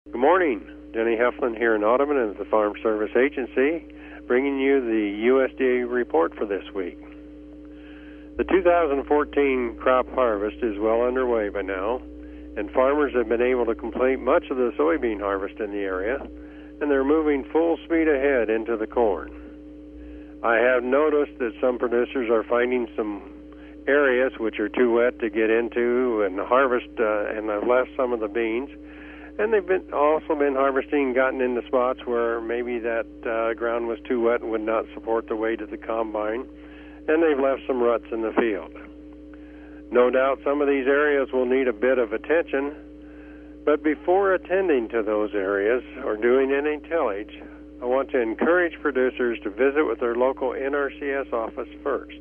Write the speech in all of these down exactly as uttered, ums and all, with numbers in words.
Good morning. Denny Heflin here in Audubon at the Farm Service Agency, bringing you the U S D A report for this week. The two thousand fourteen crop harvest is well underway by now, and farmers have been able to complete much of the soybean harvest in the area, and they're moving full speed ahead into the corn. I have noticed that some producers are finding some areas which are too wet to get into and harvest, uh, and have left some of the beans. And they've been also been harvesting, gotten into spots where maybe that uh, ground was too wet and would not support the weight of the combine, and they've left some ruts in the field. No doubt some of these areas will need a bit of attention, but before attending to those areas or doing any tillage, I want to encourage producers to visit with their local N R C S office first.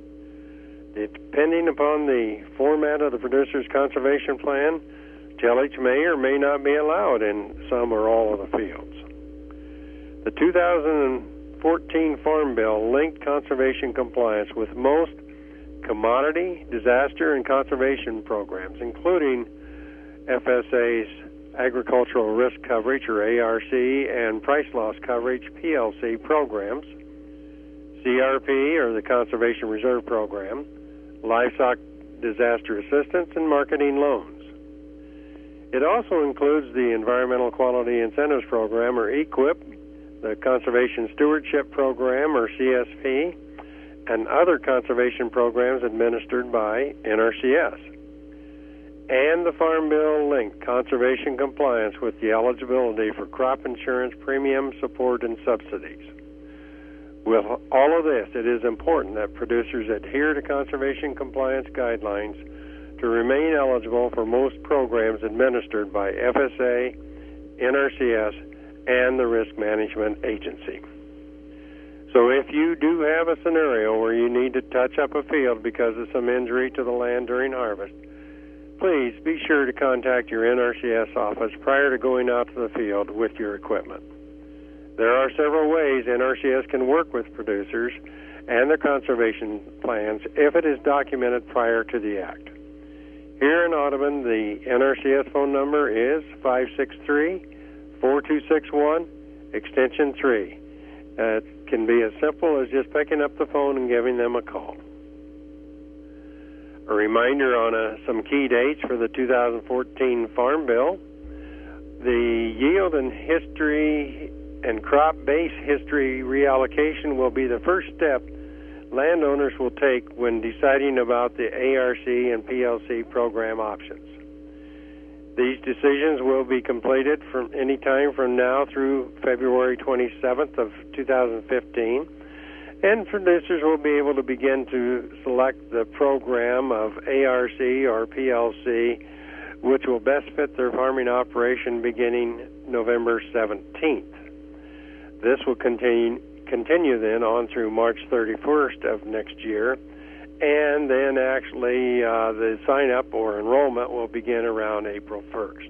Depending upon the format of the producer's conservation plan, tillage may or may not be allowed in some or all of the fields. The two thousand fourteen Farm Bill linked conservation compliance with most commodity, disaster, and conservation programs, including F S A's Agricultural Risk Coverage, or A R C, and Price Loss Coverage, P L C, programs, C R P, or the Conservation Reserve Program, Livestock Disaster Assistance, and Marketing Loans. It also includes the Environmental Quality Incentives Program, or E Q I P, the Conservation Stewardship Program, or C S P, and other conservation programs administered by N R C S. And the Farm Bill linked conservation compliance with the eligibility for crop insurance premium support and subsidies. With all of this, it is important that producers adhere to conservation compliance guidelines to remain eligible for most programs administered by F S A, N R C S, and the Risk Management Agency. So if you do have a scenario where you need to touch up a field because of some injury to the land during harvest, please be sure to contact your N R C S office prior to going out to the field with your equipment. There are several ways N R C S can work with producers and their conservation plans if it is documented prior to the act. Here in Audubon, the N R C S phone number is five six three, four two six one, extension three. Uh, it can be as simple as just picking up the phone and giving them a call. A reminder on uh, some key dates for the two thousand fourteen Farm Bill. The yield and history and crop base history reallocation will be the first step landowners will take when deciding about the A R C and P L C program options. These decisions will be completed from any time from now through February twenty-seventh of two thousand fifteen, and producers will be able to begin to select the program of A R C or P L C, which will best fit their farming operation beginning November seventeenth. This will continue continue then on through March thirty-first of next year, and then actually uh, the sign-up or enrollment will begin around April first.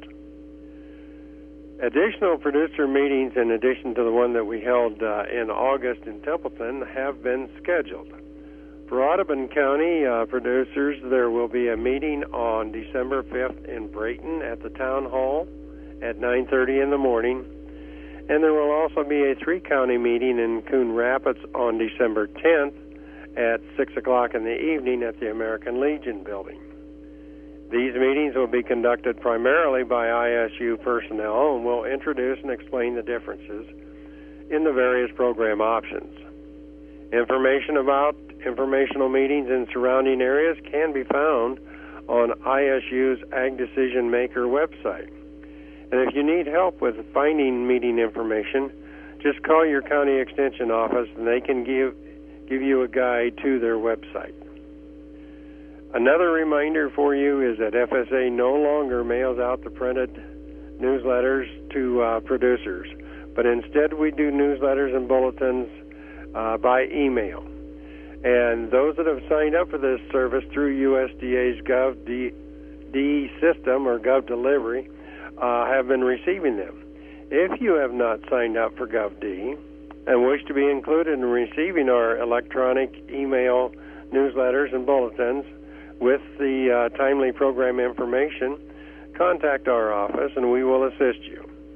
Additional producer meetings, in addition to the one that we held uh, in August in Templeton, have been scheduled. For Audubon County uh, producers, there will be a meeting on December fifth in Brayton at the Town Hall at nine thirty in the morning. And there will also be a three-county meeting in Coon Rapids on December tenth at six o'clock in the evening at the American Legion building. These meetings will be conducted primarily by I S U personnel and will introduce and explain the differences in the various program options. Information about informational meetings in surrounding areas can be found on I S U's Ag Decision Maker website. And if you need help with finding meeting information, just call your county extension office and they can give give you a guide to their website. Another reminder for you is that F S A no longer mails out the printed newsletters to uh, producers, but instead we do newsletters and bulletins uh, by email. And those that have signed up for this service through U S D A's GovD system or Gov Delivery Uh, have been receiving them. If you have not signed up for GovD and wish to be included in receiving our electronic email newsletters and bulletins with the uh, timely program information, contact our office and we will assist you.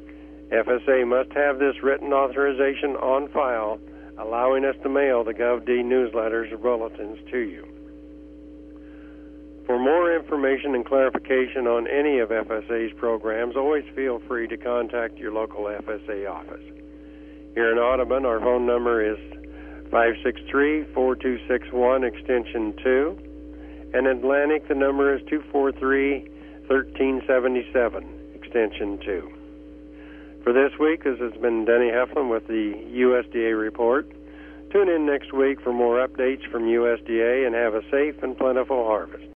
F S A must have this written authorization on file, allowing us to mail the GovD newsletters or bulletins to you. For more information and clarification on any of F S A's programs, always feel free to contact your local F S A office. Here in Audubon, our phone number is five six three, four two six one, extension two. And in Atlantic, the number is two four three, one three seven seven, extension two. For this week, this has been Denny Heflin with the U S D A Report. Tune in next week for more updates from U S D A and have a safe and plentiful harvest.